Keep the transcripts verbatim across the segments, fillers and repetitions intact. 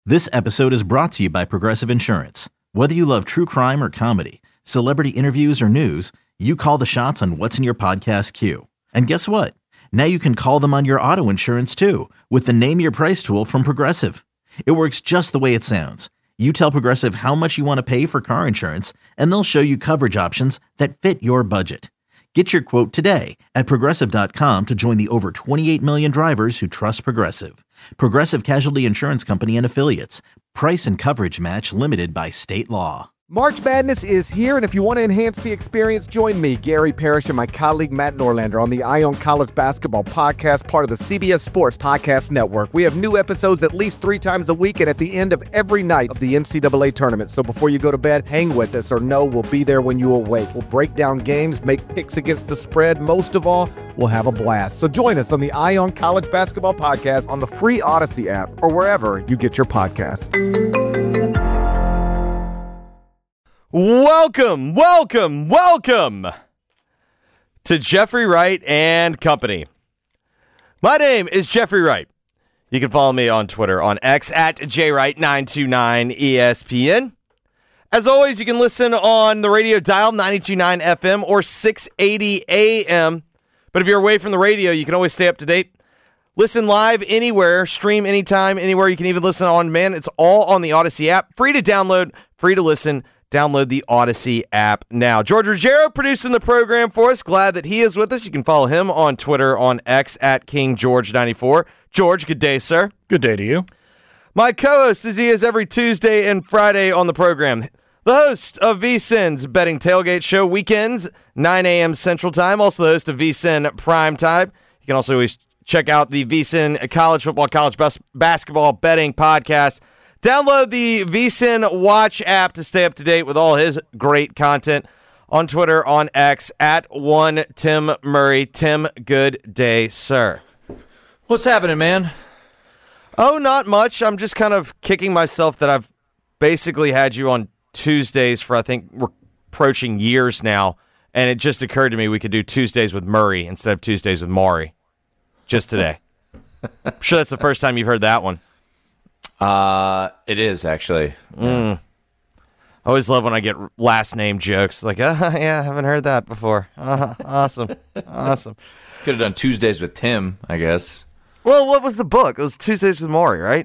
This episode is brought to you by Progressive Insurance. Whether you love true crime or comedy, celebrity interviews or news, you call the shots on what's in your podcast queue. And guess what? Now you can call them on your auto insurance too with the Name Your Price tool from Progressive. It works just the way it sounds. You tell Progressive how much you want to pay for car insurance, and they'll show you coverage options that fit your budget. Get your quote today at Progressive dot com to join the over twenty-eight million drivers who trust Progressive. Progressive Casualty Insurance Company and Affiliates. Price and coverage match limited by state law. March Madness is here, and if you want to enhance the experience, join me, Gary Parrish, and my colleague Matt Norlander on the Ion College Basketball Podcast, part of the C B S Sports Podcast Network. We have new episodes at least three times a week and at the end of every night of the N C double A tournament. So before you go to bed, hang with us, or know we'll be there when you awake. We'll break down games, make picks against the spread. Most of all, we'll have a blast. So join us on the Ion College Basketball Podcast on the free Odyssey app or wherever you get your podcasts. Welcome, welcome, welcome to Jeffrey Wright and Company. My name is Jeffrey Wright. You can follow me on Twitter on X at J Wright nine two nine E S P N. As always, you can listen on the radio dial ninety-two point nine F M or six eighty A M. But if you're away from the radio, you can always stay up to date. Listen live anywhere, stream anytime, anywhere. You can even listen on demand. It's all on the Odyssey app. Free to download, free to listen. Download the Odyssey app now. George Ruggiero producing the program for us. Glad that he is with us. You can follow him on Twitter on X at King George ninety-four. George, good day, sir. Good day to you. My co-host, as he is every Tuesday and Friday on the program, the host of VSiN's Betting Tailgate Show weekends, nine a.m. Central Time. Also the host of VSiN Prime Time. You can also always check out the VSiN College Football, College Bas- Basketball Betting Podcast. Download the VSiN Watch app to stay up to date with all his great content. On Twitter, on X, at one Tim Murray. Tim, good day, sir. What's happening, man? Oh, not much. I'm just kind of kicking myself that I've basically had you on Tuesdays for, I think, we're approaching years now, and it just occurred to me we could do Tuesdays with Murray instead of Tuesdays with Maury. Just today. I'm sure that's the first time you've heard that one. Uh, it is, actually. Mm. I always love when I get last name jokes. Like, uh, yeah, I haven't heard that before. Uh, awesome. Awesome. Could have done Tuesdays with Tim, I guess. Well, what was the book? It was Tuesdays with Maury, right?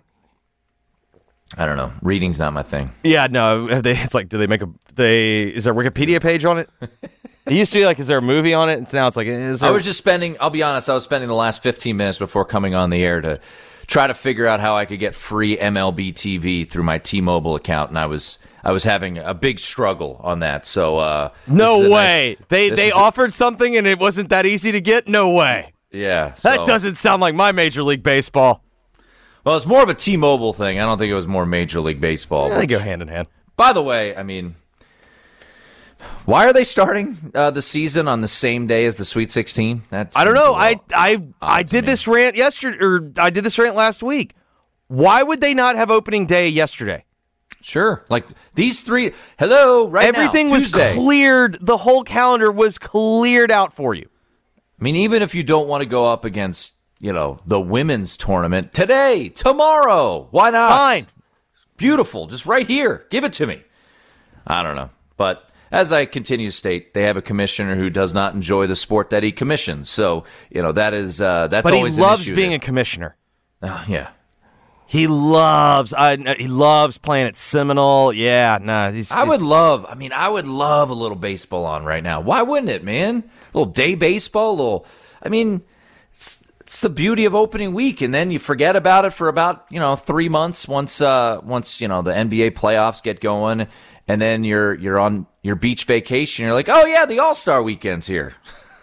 I don't know. Reading's not my thing. Yeah, no. Have they, it's like, do they make a, they, is there a Wikipedia page on it? It used to be like, is there a movie on it? And now it's like, is there... I was just spending, I'll be honest, I was spending the last fifteen minutes before coming on the air to try to figure out how I could get free M L B T V through my T-Mobile account, and I was I was having a big struggle on that. So uh, no way nice, they they offered a, something and it wasn't that easy to get. No way. Yeah, that so. doesn't sound like my Major League Baseball. Well, it's more of a T-Mobile thing. I don't think it was more Major League Baseball. Yeah, they go hand in hand. By the way, I mean, why are they starting uh, the season on the same day as the Sweet sixteen? That I don't know. I I I did this rant yesterday, or I did this rant last week. Why would they not have opening day yesterday? Sure, like these three. Hello, right Everything now, was cleared. The whole calendar was cleared out for you. I mean, even if you don't want to go up against, you know, the women's tournament today, tomorrow, why not? Fine, beautiful, just right here. Give it to me. I don't know, but. As I continue to state, they have a commissioner who does not enjoy the sport that he commissions. So, you know, that is uh, that's but always he loves an issue being there. a commissioner. Uh, yeah, he loves. Uh, he loves playing at Seminole. Yeah, no. Nah, I would love. I mean, I would love a little baseball on right now. Why wouldn't it, man? A little day baseball. A little. I mean, it's, it's the beauty of opening week, and then you forget about it for about you know three months. Once, uh, once you know the N B A playoffs get going. And then you're you're on your beach vacation. You're like, oh, yeah, the All-Star weekend's here.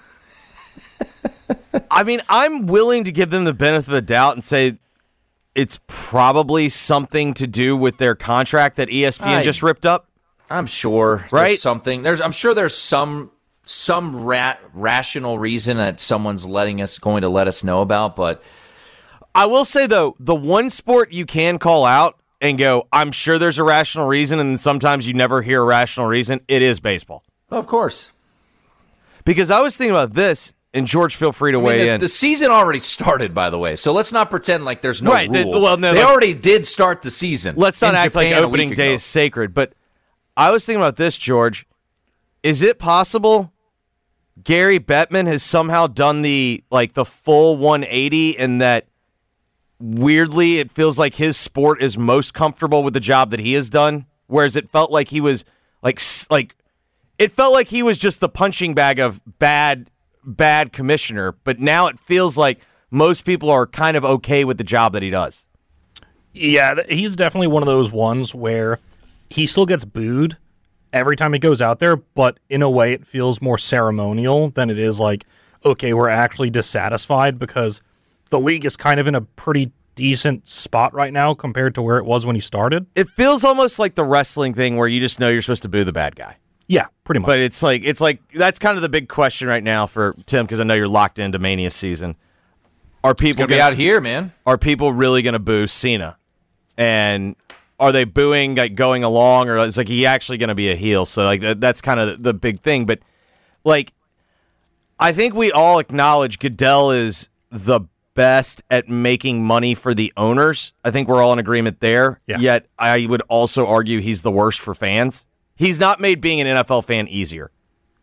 I mean, I'm willing to give them the benefit of the doubt and say it's probably something to do with their contract that E S P N I, just ripped up. I'm sure. Right? There's something. There's. I'm sure there's some some rat, rational reason that someone's letting us going to let us know about. But I will say, though, the one sport you can call out and go, I'm sure there's a rational reason, and sometimes you never hear a rational reason, it is baseball. Of course. Because I was thinking about this, and George, feel free to I mean, weigh this, in. The season already started, by the way, so let's not pretend like there's no Right, rules. the- well, no, they like- already did start the season. Let's not in act like Japan a opening week day ago. is sacred, but I was thinking about this, George. Is it possible Gary Bettman has somehow done the like the full one eighty, and that weirdly it feels like his sport is most comfortable with the job that he has done, whereas it felt like he was like s- like it felt like he was just the punching bag of bad bad commissioner, but now it feels like most people are kind of okay with the job that he does. Yeah, th- he's definitely one of those ones where he still gets booed every time he goes out there, but in a way it feels more ceremonial than it is like, okay, we're actually dissatisfied, because the league is kind of in a pretty decent spot right now compared to where it was when he started. It feels almost like the wrestling thing where you just know you're supposed to boo the bad guy. Yeah, pretty much. But it's like it's like that's kind of the big question right now for Tim, because I know you're locked into Mania season. Are people Gonna be gonna, out here, man. are people really going to boo Cena? And are they booing like going along, or is like he actually going to be a heel? So like that, that's kind of the big thing. But like, I think we all acknowledge Goodell is the best at making money for the owners. I think we're all in agreement there. Yeah. Yet I would also argue he's the worst for fans. He's not made being an N F L fan easier.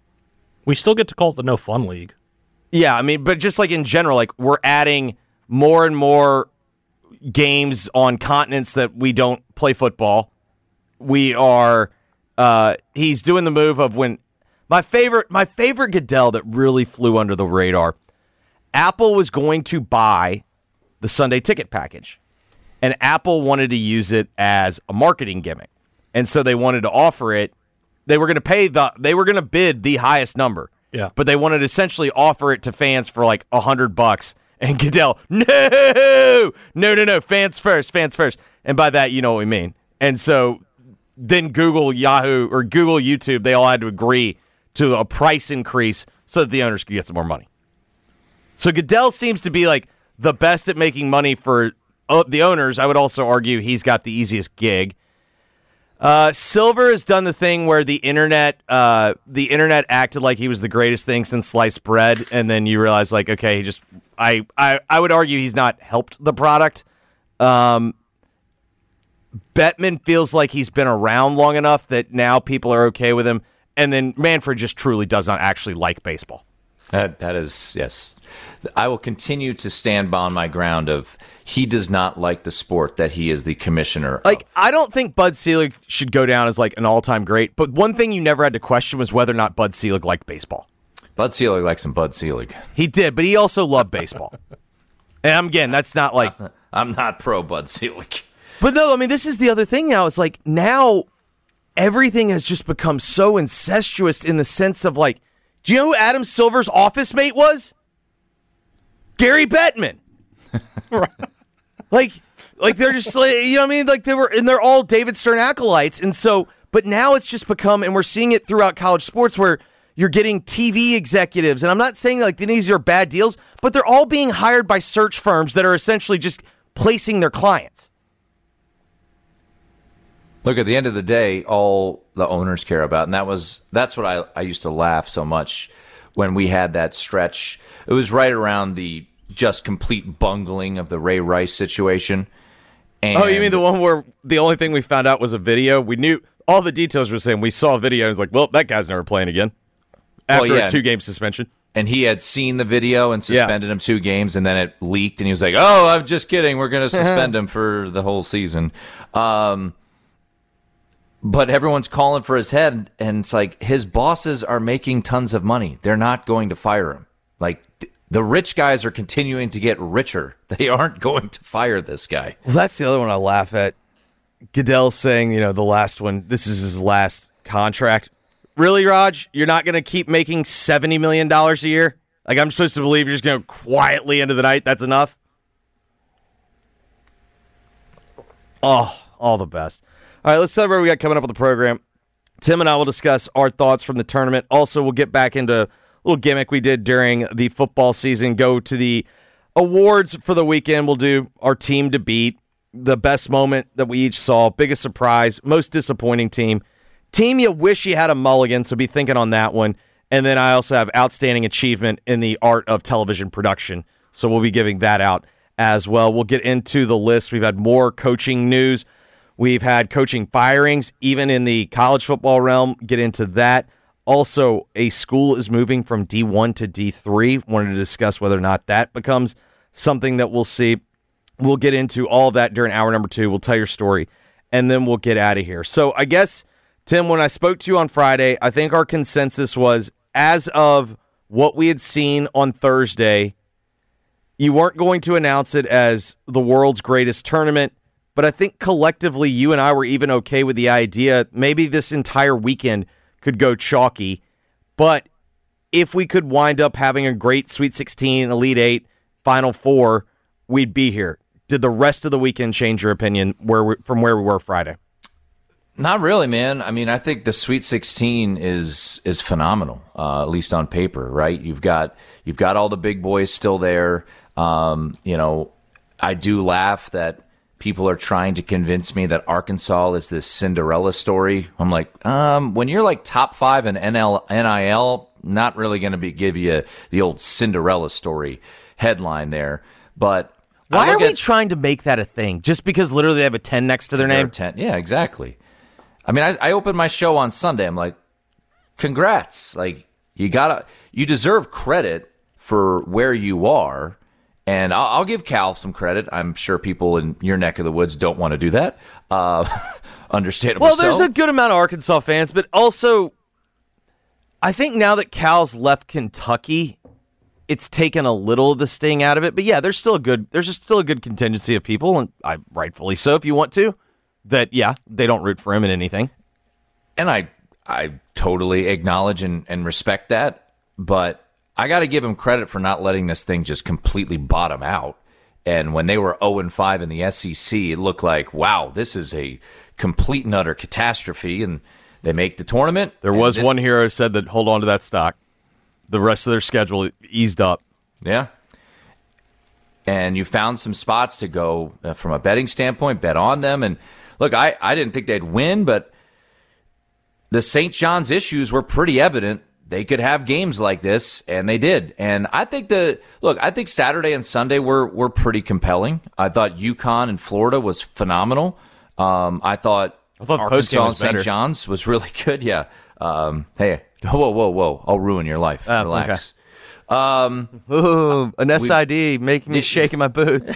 we still get to call it the No Fun League. Yeah, I mean, but just like in general, like we're adding more and more games on continents that we don't play football. We are uh he's doing the move of when my favorite my favorite Goodell that really flew under the radar. Apple was going to buy the Sunday ticket package, and Apple wanted to use it as a marketing gimmick. And so they wanted to offer it. They were going to pay the they were going to bid the highest number. Yeah. But they wanted to essentially offer it to fans for like a hundred bucks. And Goodell, no, no, no, no, fans first, fans first. And by that, you know what we mean. And so then Google, Yahoo, or Google, YouTube, they all had to agree to a price increase so that the owners could get some more money. So Goodell seems to be like the best at making money for uh, the owners. I would also argue he's got the easiest gig. Uh, Silver has done the thing where the internet, uh, the internet acted like he was the greatest thing since sliced bread, and then you realize, like, okay, he just, I, I, I would argue he's not helped the product. Um, Bettman feels like he's been around long enough that now people are okay with him, and then Manfred just truly does not actually like baseball. That, that is, yes. I will continue to stand on my ground of he does not like the sport that he is the commissioner Like, of. I don't think Bud Selig should go down as like an all-time great, but one thing you never had to question was whether or not Bud Selig liked baseball. Bud Selig likes some Bud Selig. He did, but he also loved baseball. And again, that's not like... I'm not pro Bud Selig. But no, I mean, this is the other thing now. It's like now everything has just become so incestuous in the sense of like, do you know who Adam Silver's office mate was? Gary Bettman. Like, like they're just like, you know what I mean? Like they were, and they're all David Stern acolytes. And so, but now it's just become, and we're seeing it throughout college sports where you're getting T V executives. And I'm not saying like these are bad deals, but they're all being hired by search firms that are essentially just placing their clients. Look, at the end of the day, all the owners care about, and that was that's what I, I used to laugh so much when we had that stretch. It was right around the just complete bungling of the Ray Rice situation. And Oh, you mean the one where the only thing we found out was a video? We knew all the details were saying we saw a video and it's like, well, that guy's never playing again after Well, yeah. a two-game suspension. And he had seen the video and Yeah. suspended him two games, and then it leaked, and he was like, "Oh, I'm just kidding. We're going to suspend him for the whole season." Um, but everyone's calling for his head, and it's like his bosses are making tons of money. They're not going to fire him. Like th- the rich guys are continuing to get richer. They aren't going to fire this guy. Well, that's the other one I laugh at. Goodell saying, you know, the last one, this is his last contract. Really, Raj? You're not going to keep making seventy million dollars a year? Like, I'm supposed to believe you're just going to quietly into the night? That's enough? Oh, all the best. All right, let's celebrate what we got coming up on the program. Tim and I will discuss our thoughts from the tournament. Also, we'll get back into a little gimmick we did during the football season. Go to the awards for the weekend. We'll do our team to beat, the best moment that we each saw, biggest surprise, most disappointing team, team you wish you had a mulligan, so be thinking on that one. And then I also have outstanding achievement in the art of television production. So we'll be giving that out as well. We'll get into the list. We've had more coaching news. We've had coaching firings, even in the college football realm. Get into that. Also, a school is moving from D one to D three. Wanted to discuss whether or not that becomes something that we'll see. We'll get into all of that during hour number two. We'll tell your story, and then we'll get out of here. So I guess, Tim, when I spoke to you on Friday, I think our consensus was, as of what we had seen on Thursday, you weren't going to announce it as the world's greatest tournament, but I think collectively you and I were even okay with the idea maybe this entire weekend could go chalky, but if we could wind up having a great Sweet sixteen, Elite Eight, Final Four, we'd be here. Did the rest of the weekend change your opinion where we, from where we were Friday? Not really, man. I mean, I think the Sweet sixteen is is phenomenal, uh, at least on paper, right? You've got you've got all the big boys still there. Um, you know, I do laugh that people are trying to convince me that Arkansas is this Cinderella story. I'm like, um, when you're like top five in N L, N I L, not really going to be give you the old Cinderella story headline there. But why are we at, trying to make that a thing? Just because literally they have a ten next to their name? ten, yeah, exactly. I mean, I, I opened my show on Sunday. I'm like, congrats. Like, you gotta, you deserve credit for where you are. And I'll, I'll give Cal some credit. I'm sure people in your neck of the woods don't want to do that. Uh, understandable. Well, there's so. a good amount of Arkansas fans, but also, I think now that Cal's left Kentucky, it's taken a little of the sting out of it. But yeah, there's still a good, there's just still a good contingency of people, and I rightfully so, if you want to, that yeah, they don't root for him in anything. And I, I totally acknowledge and, and respect that, but I got to give him credit for not letting this thing just completely bottom out. And when they were oh and five in the S E C, it looked like, wow, this is a complete and utter catastrophe. And they make the tournament. There was this, one hero who said that hold on to that stock. The rest of their schedule eased up. Yeah. And you found some spots to go uh, from a betting standpoint, bet on them. And look, I, I didn't think they'd win, but the Saint John's issues were pretty evident. They could have games like this, and they did. And I think the look, I think Saturday and Sunday were were pretty compelling. I thought UConn and Florida was phenomenal. Um, I thought, I thought Arkansas and Saint John's was really good. Yeah. Um, hey, whoa, whoa, whoa! I'll ruin your life. Uh, Relax. Okay. Um, Ooh, an S I D making me shake in my boots.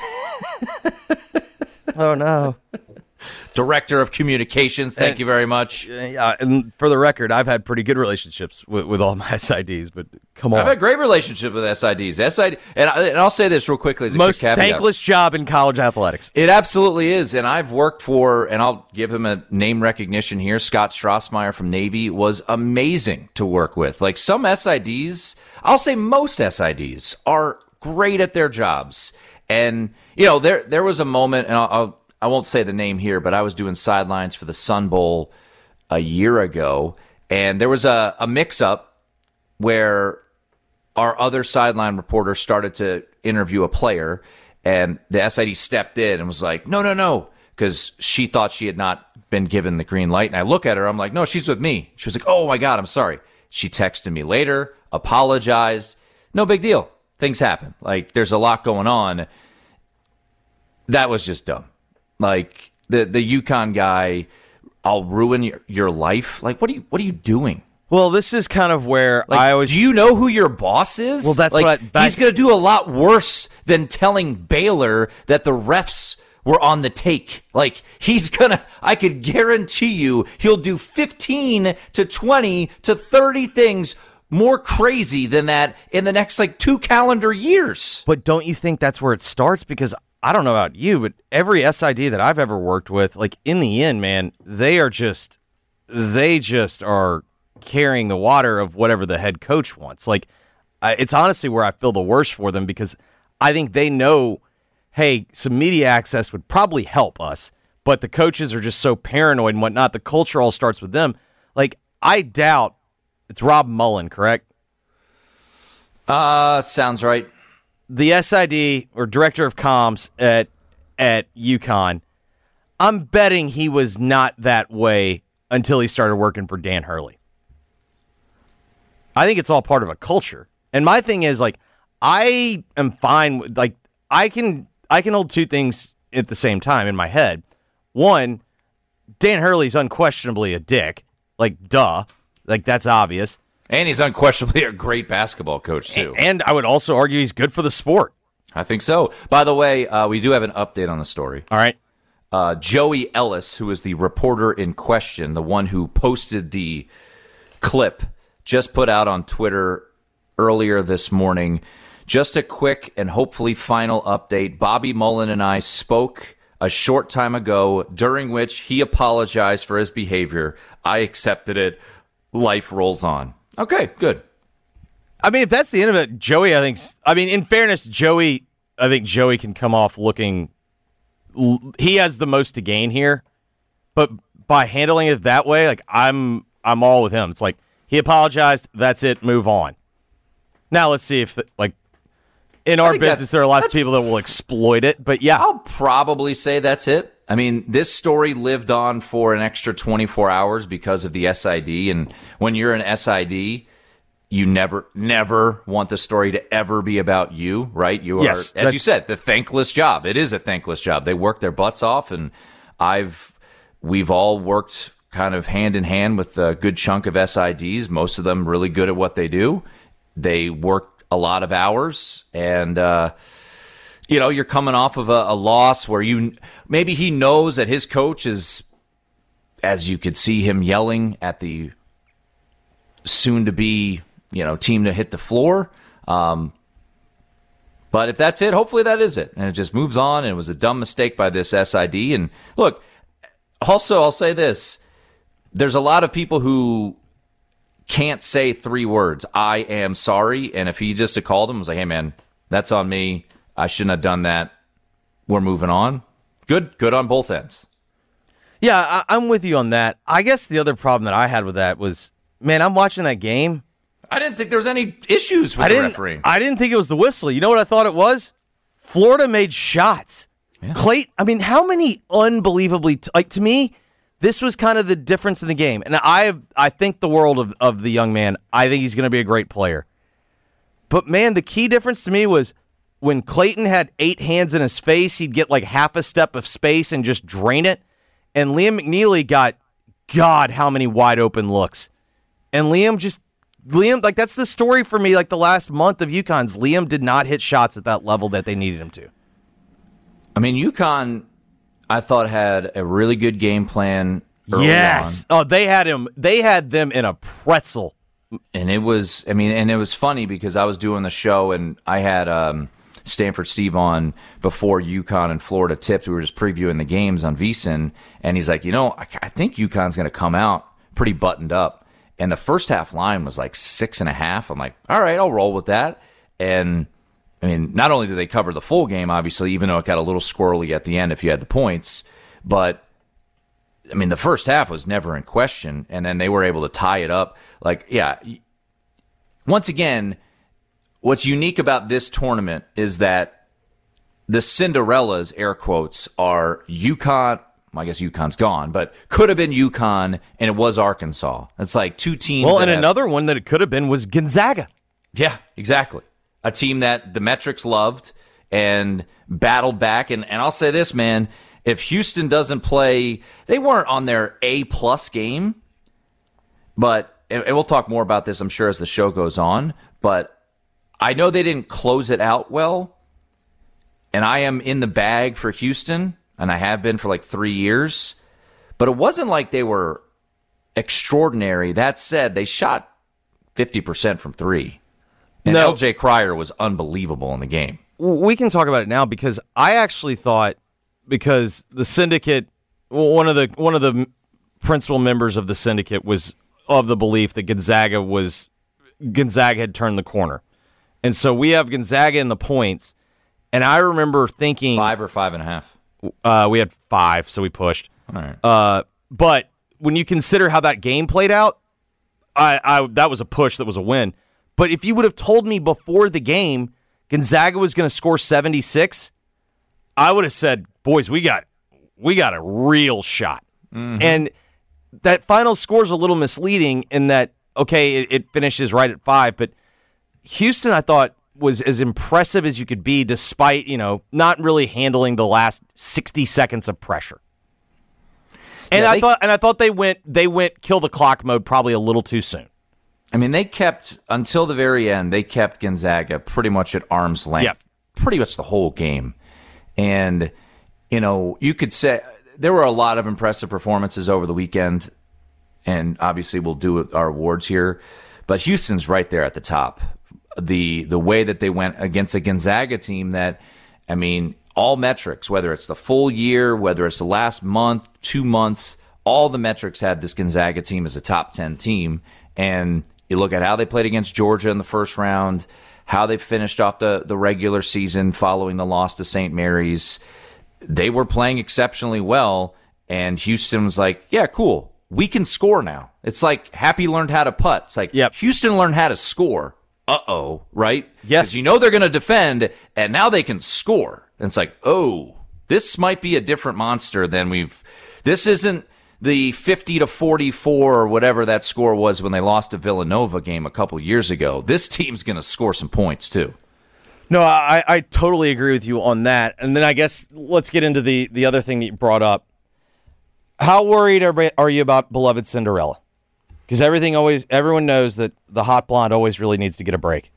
Oh no. Director of Communications, thank and, you very much. Yeah, and for the record, I've had pretty good relationships with, with all my S I Ds, but come on. I've had great relationship with S I Ds. S I D, and, I, and I'll say this real quickly. As a Most quick thankless job in college athletics. It absolutely is, and I've worked for, and I'll give him a name recognition here, Scott Strassmeyer from Navy was amazing to work with. Like some S I Ds, I'll say most S I Ds are great at their jobs. And, you know, there there was a moment, and I'll, I'll I won't say the name here, but I was doing sidelines for the Sun Bowl a year ago, and there was a, a mix-up where our other sideline reporter started to interview a player, and the S I D stepped in and was like, no, no, no, because she thought she had not been given the green light. And I look at her, I'm like, no, she's with me. She was like, oh, my God, I'm sorry. She texted me later, apologized. No big deal. Things happen. Like, there's a lot going on. That was just dumb. Like the the UConn guy, I'll ruin your, your life. Like, what are you what are you doing? Well, this is kind of where like, I always. Do you know who your boss is? Well, that's like, what I, back, he's going to do a lot worse than telling Baylor that the refs were on the take. Like, he's gonna. I could guarantee you, he'll do fifteen to twenty to thirty things more crazy than that in the next like two calendar years. But don't you think that's where it starts? Because I don't know about you, but every S I D that I've ever worked with, like in the end, man, they are just, they just are carrying the water of whatever the head coach wants. Like, I, it's honestly where I feel the worst for them because I think they know, hey, some media access would probably help us, but the coaches are just so paranoid and whatnot. The culture all starts with them. Like, I doubt it's Rob Mullen, correct? Uh, sounds right. The S I D or director of comms at at UConn, I'm betting he was not that way until he started working for Dan Hurley. I think it's all part of a culture. And my thing is, like, I am fine with, like, I can I can hold two things at the same time in my head. One, Dan Hurley's unquestionably a dick. Like, duh. Like, that's obvious. And he's unquestionably a great basketball coach, too. And I would also argue he's good for the sport. I think so. By the way, uh, we do have an update on the story. All right. Uh, Joey Ellis, who is the reporter in question, the one who posted the clip, just put out on Twitter earlier this morning. Just a quick and hopefully final update. Bobby Mullen and I spoke a short time ago, during which he apologized for his behavior. I accepted it. Life rolls on. Okay, good. I mean, if that's the end of it, Joey, I think, I mean, in fairness, Joey, I think Joey can come off looking, he has the most to gain here, but by handling it that way, like, I'm, I'm all with him. It's like, he apologized, that's it, move on. Now let's see if, like, in our business, there are lots of people that will exploit it, but yeah. I'll probably say that's it. I mean, this story lived on for an extra twenty-four hours because of the S I D, and when you're an S I D, you never, never want the story to ever be about you, right? You are, yes, as you said, the thankless job. It is a thankless job. They work their butts off, and I've, we've all worked kind of hand in hand with a good chunk of S I Ds, most of them really good at what they do. They work a lot of hours, and uh, you know, you're coming off of a, a loss where you maybe he knows that his coach is, as you could see him yelling at the soon-to-be, you know, team to hit the floor. Um, but if that's it, hopefully that is it, and it just moves on. And it was a dumb mistake by this S I D. And look, also I'll say this: there's a lot of people who can't say three words, I am sorry. And if he just had called him and was like, hey, man, that's on me. I shouldn't have done that. We're moving on. Good, good on both ends. Yeah, I, I'm with you on that. I guess the other problem that I had with that was, man, I'm watching that game. I didn't think there was any issues with I the didn't, refereeing. I didn't think it was the whistle. You know what I thought it was? Florida made shots. Yeah. Clay, I mean, how many unbelievably, t- like, to me, this was kind of the difference in the game. And I I think the world of, of the young man. I think he's going to be a great player. But, man, the key difference to me was when Clayton had eight hands in his face, he'd get like half a step of space and just drain it. And Liam McNeely got, God, how many wide open looks. And Liam just, Liam, like, that's the story for me, like, the last month of UConn's. Liam did not hit shots at that level that they needed him to. I mean, UConn, I thought, had a really good game plan early Yes. on. Oh, they had him. They had them in a pretzel. And it was, I mean, and it was funny because I was doing the show and I had um, Stanford Steve on before UConn and Florida tipped. We were just previewing the games on VSiN, and he's like, you know, I, I think UConn's going to come out pretty buttoned up. And the first half line was like six and a half. I'm like, all right, I'll roll with that. And I mean, not only did they cover the full game, obviously, even though it got a little squirrely at the end if you had the points, but I mean, the first half was never in question, and then they were able to tie it up. Like, yeah, once again, what's unique about this tournament is that the Cinderellas, air quotes, are UConn. I guess UConn's gone, but could have been UConn, and it was Arkansas. It's like two teams. Well, and have, another one that it could have been was Gonzaga. Yeah, exactly. A team that the metrics loved and battled back. And, and I'll say this, man, if Houston doesn't play, they weren't on their A-plus game, but, and we'll talk more about this, I'm sure, as the show goes on, but I know they didn't close it out well, and I am in the bag for Houston, and I have been for like three years, but it wasn't like they were extraordinary. That said, they shot fifty percent from three. And No. L J Cryer was unbelievable in the game. We can talk about it now because I actually thought, because the syndicate, one of the one of the principal members of the syndicate was of the belief that Gonzaga was Gonzaga had turned the corner, and so we have Gonzaga in the points. And I remember thinking Five or five and a half. Uh, we had five, so we pushed. All right. Uh, but when you consider how that game played out, I, I that was a push, that was a win. But if you would have told me before the game Gonzaga was going to score seventy-six, I would have said, boys, we got we got a real shot. Mm-hmm. And that final score is a little misleading in that okay, it, it finishes right at five, but Houston, I thought, was as impressive as you could be, despite, you know, not really handling the last sixty seconds of pressure. And yeah, I they, thought, and I thought they went, they went kill the clock mode probably a little too soon. I mean, they kept until the very end. They kept Gonzaga pretty much at arm's length, yep. pretty much the whole game. And you know, you could say there were a lot of impressive performances over the weekend, and obviously we'll do our awards here. But Houston's right there at the top. The the way that they went against a Gonzaga team that, I mean, all metrics, whether it's the full year, whether it's the last month, two months, all the metrics had this Gonzaga team as a top ten team. And you look at how they played against Georgia in the first round, how they finished off the, the regular season following the loss to Saint Mary's. They were playing exceptionally well, and Houston was like, yeah, cool. We can score now. It's like Happy learned how to putt. It's like yep. Houston learned how to score. Uh-oh, right? Yes. Because you know they're going to defend, and now they can score. And it's like, oh, this might be a different monster than we've... This isn't the fifty to forty-four or whatever that score was when they lost to Villanova game a couple years ago. This team's going to score some points, too. No, I, I totally agree with you on that. And then I guess let's get into the, the other thing that you brought up. How worried are, are you about beloved Cinderella? Because everything always, everyone knows that the hot blonde always really needs to get a break.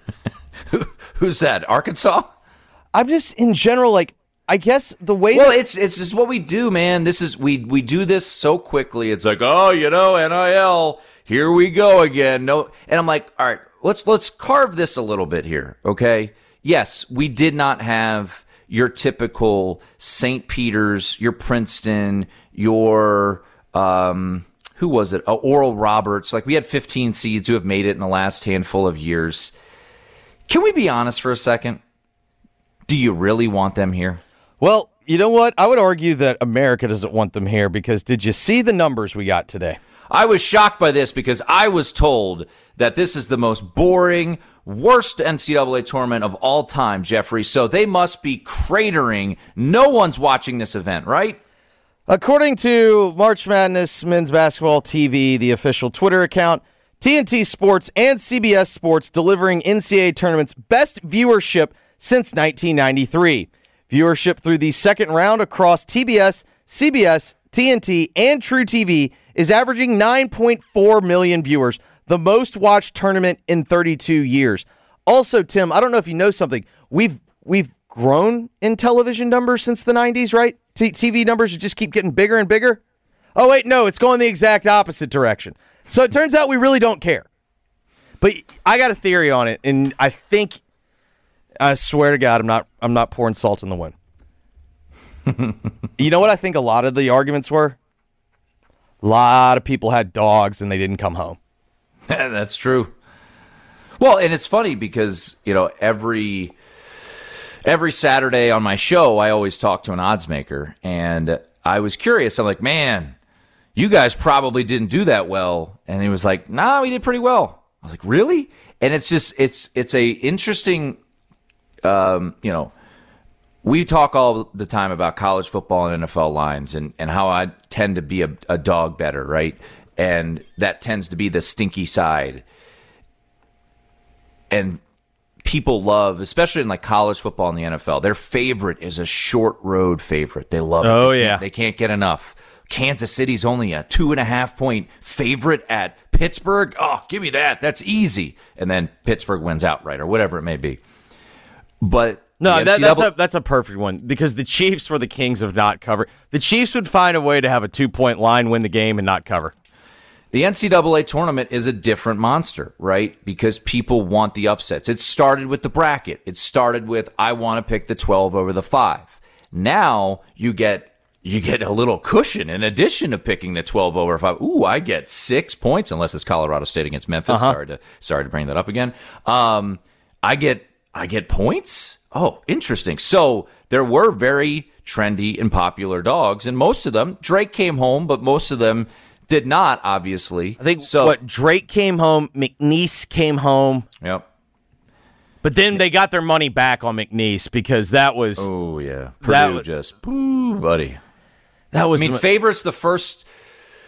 Who's that? Arkansas? I'm just in general, like, I guess the way. Well, that- it's it's just what we do, man. This is we we do this so quickly. It's like, oh, you know, N I L. Here we go again. No, and I'm like, all right, let's let's carve this a little bit here, okay? Yes, we did not have your typical Saint Peter's, your Princeton, your um. Who was it? Uh, Oral Roberts. Like, we had fifteen seeds who have made it in the last handful of years. Can we be honest for a second? Do you really want them here? Well, you know what? I would argue that America doesn't want them here, because did you see the numbers we got today? I was shocked by this because I was told that this is the most boring, worst N C double A tournament of all time, Jeffrey. So they must be cratering. No one's watching this event, right? According to March Madness Men's Basketball T V, the official Twitter account, T N T Sports and C B S Sports delivering N C double A tournament's best viewership since nineteen ninety-three. Viewership through the second round across T B S, C B S, T N T, and True T V is averaging nine point four million viewers, the most watched tournament in thirty-two years. Also, Tim, I don't know if you know something. We've we've grown in television numbers since the nineties, right? T- TV numbers just keep getting bigger and bigger. Oh, wait, no, it's going the exact opposite direction. So it turns out we really don't care. But I got a theory on it, and I think, I swear to God, I'm not I'm not pouring salt in the wind. You know what I think a lot of the arguments were? A lot of people had dogs and they didn't come home. That's true. Well, and it's funny because, you know, every every Saturday on my show, I always talk to an odds maker, and I was curious. I'm like, man, you guys probably didn't do that well. And he was like, nah, we did pretty well. I was like, really? And it's just, it's, it's a interesting, um, you know, we talk all the time about college football and N F L lines and, and how I tend to be a, a dog better, right? And that tends to be the stinky side. And people love, especially in like college football and the N F L, their favorite is a short road favorite. They love it. Oh, they yeah. They can't get enough. Kansas City's only a two and a half point favorite at Pittsburgh. Oh, give me that. That's easy. And then Pittsburgh wins outright or whatever it may be. But no, that, N C double A that's a that's a perfect one, because the Chiefs were the kings of not cover. The Chiefs would find a way to have a two-point line, win the game, and not cover. The N C double A tournament is a different monster, right? Because people want the upsets. It started with the bracket. It started with, I want to pick the twelve over the five. Now you get you get a little cushion in addition to picking the twelve over five. Ooh, I get six points, unless it's Colorado State against Memphis. Uh-huh. Sorry to sorry to bring that up again. Um, I get I get points. Oh, interesting. So there were very trendy and popular dogs, and most of them, Drake came home, but most of them did not, obviously. I think so. what Drake came home, McNeese came home. Yep. But then they got their money back on McNeese, because that was Oh yeah, That Purdue was- just, ooh, buddy. that was I mean, the- favorites the first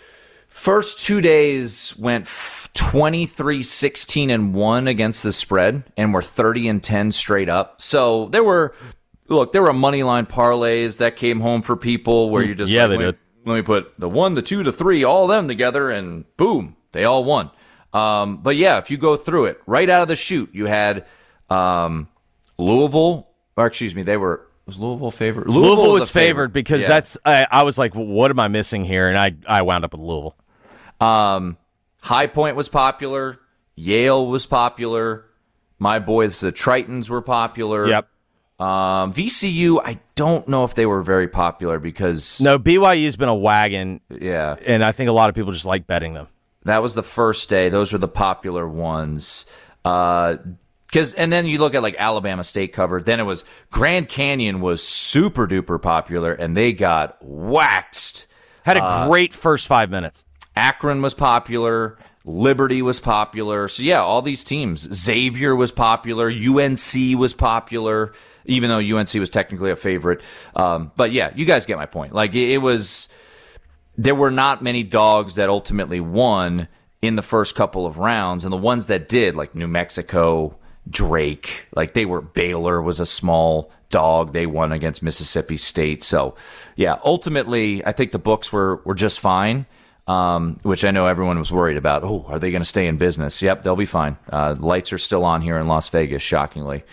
First two days went twenty-three, sixteen, and one against the spread, and were thirty and ten straight up. So there were, look, there were money line parlays that came home for people where you just yeah, like, they let, did. let me put the one, the two, the three, all of them together, and boom, they all won. Um, but yeah, if you go through it right out of the chute, you had um, Louisville, or excuse me, they were. Was Louisville favored? Louisville, Louisville was a favorite, favored because yeah. that's. I, I was like, what am I missing here? And I, I wound up with Louisville. Um, High Point was popular. Yale was popular. My boys, the Tritons, were popular. Yep. Um, V C U, I don't know if they were very popular because no, B Y U's been a wagon. Yeah, and I think a lot of people just like betting them. That was the first day. Those were the popular ones. Uh. Because and then you look at like Alabama State covered. Then it was Grand Canyon was super duper popular, and they got waxed. Had a uh, great first five minutes. Akron was popular. Liberty was popular. So yeah, all these teams. Xavier was popular. U N C was popular, even though U N C was technically a favorite. Um, but yeah, you guys get my point. Like it, it was, there were not many dogs that ultimately won in the first couple of rounds, and the ones that did, like New Mexico. Drake, like they were, Baylor was a small dog. They won against Mississippi State. So, yeah, ultimately, I think the books were, were just fine, um, which I know everyone was worried about. Oh, are they going to stay in business? Yep, they'll be fine. Uh, lights are still on here in Las Vegas, shockingly.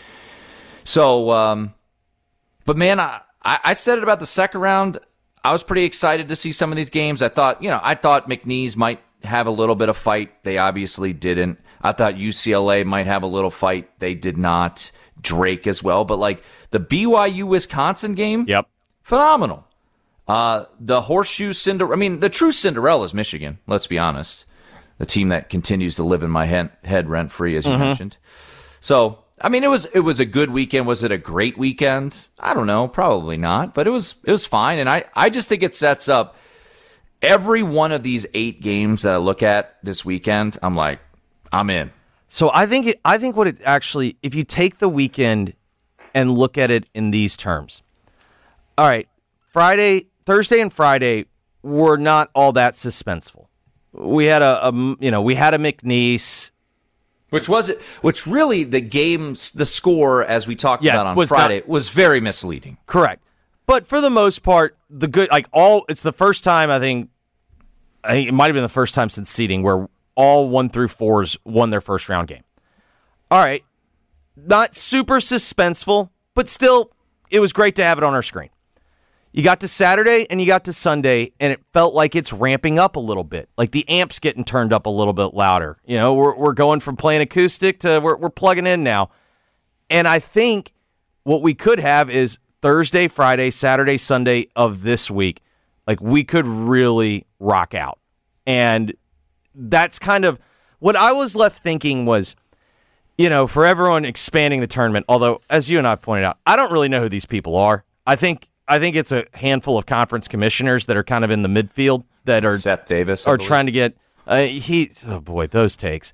So, um, but man, I, I said it about the second round. I was pretty excited to see some of these games. I thought, you know, I thought McNeese might have a little bit of fight. They obviously didn't. I thought U C L A might have a little fight. They did not. Drake as well. But like the B Y U-Wisconsin game, yep, phenomenal. Uh, the horseshoe Cinderella, I mean, the true Cinderella is Michigan, let's be honest. The team that continues to live in my head, head rent-free, as you mm-hmm. mentioned. So, I mean, it was it was a good weekend. Was it a great weekend? I don't know. Probably not. But it was it was fine. And I, I just think it sets up every one of these eight games that I look at this weekend, I'm like, I'm in. So I think it, I think what it actually, if you take the weekend and look at it in these terms, all right, Friday, Thursday, and Friday were not all that suspenseful. We had a, a you know, we had a McNeese, which was it, which really the game's the score as we talked yeah, about on was Friday not, was very misleading. Correct, but for the most part, the good like all it's the first time I think, I think it might have been the first time since seeding where all one through fours won their first round game. All right. Not super suspenseful, but still, it was great to have it on our screen. You got to Saturday and you got to Sunday, and it felt like it's ramping up a little bit. Like the amp's getting turned up a little bit louder. You know, we're we're going from playing acoustic to we're we're plugging in now. And I think what we could have is Thursday, Friday, Saturday, Sunday of this week. Like we could really rock out. And that's kind of what I was left thinking was, you know, for everyone expanding the tournament, although, as you and I have pointed out, I don't really know who these people are. I think I think it's a handful of conference commissioners that are kind of in the midfield that are Seth Davis are trying to get uh, he. Oh boy, those takes.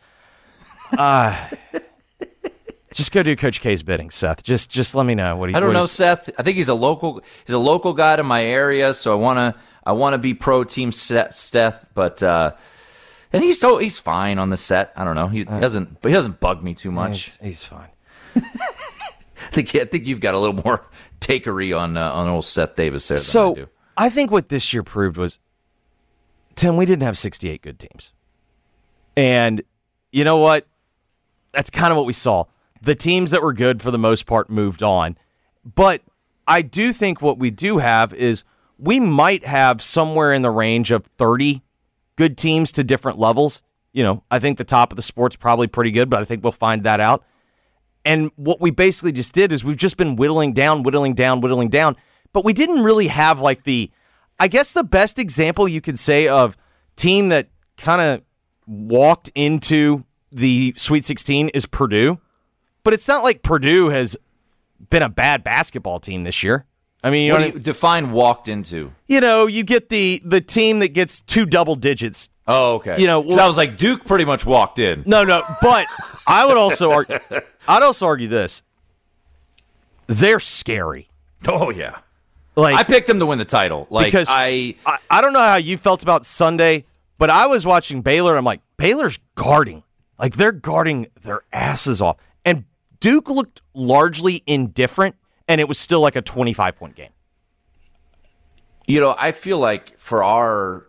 Uh, just go do Coach K's bidding, Seth. Just just let me know what he. I don't what know, he, Seth. I think he's a local. He's a local guy to my area, so I wanna I wanna be pro team Seth, but. Uh, And he's so he's fine on the set. I don't know. He doesn't, but he doesn't bug me too much. He's, he's fine. I think I think you've got a little more takery on uh, on old Seth Davis there. So than I do. I think what this year proved was, Tim, we didn't have sixty-eight good teams, and you know what? That's kind of what we saw. The teams that were good for the most part moved on, but I do think what we do have is we might have somewhere in the range of thirty. Good teams to different levels. You know, I think the top of the sport's probably pretty good, but I think we'll find that out. And what we basically just did is we've just been whittling down, whittling down, whittling down, but we didn't really have like the, I guess the best example you could say of team that kind of walked into the Sweet sixteen is Purdue, but it's not like Purdue has been a bad basketball team this year. I mean, you what know, do you define walked into? You know, you get the the team that gets two double digits. Oh, okay. You know, well, I was like, Duke pretty much walked in. No, no, but I would also argue, I'd also argue this: they're scary. Oh yeah, like I picked them to win the title. Like because I, I, I don't know how you felt about Sunday, But I was watching Baylor, and I'm like, Baylor's guarding. Like, they're guarding their asses off. And Duke looked largely indifferent, and it was still like a twenty-five point game. You know, I feel like for our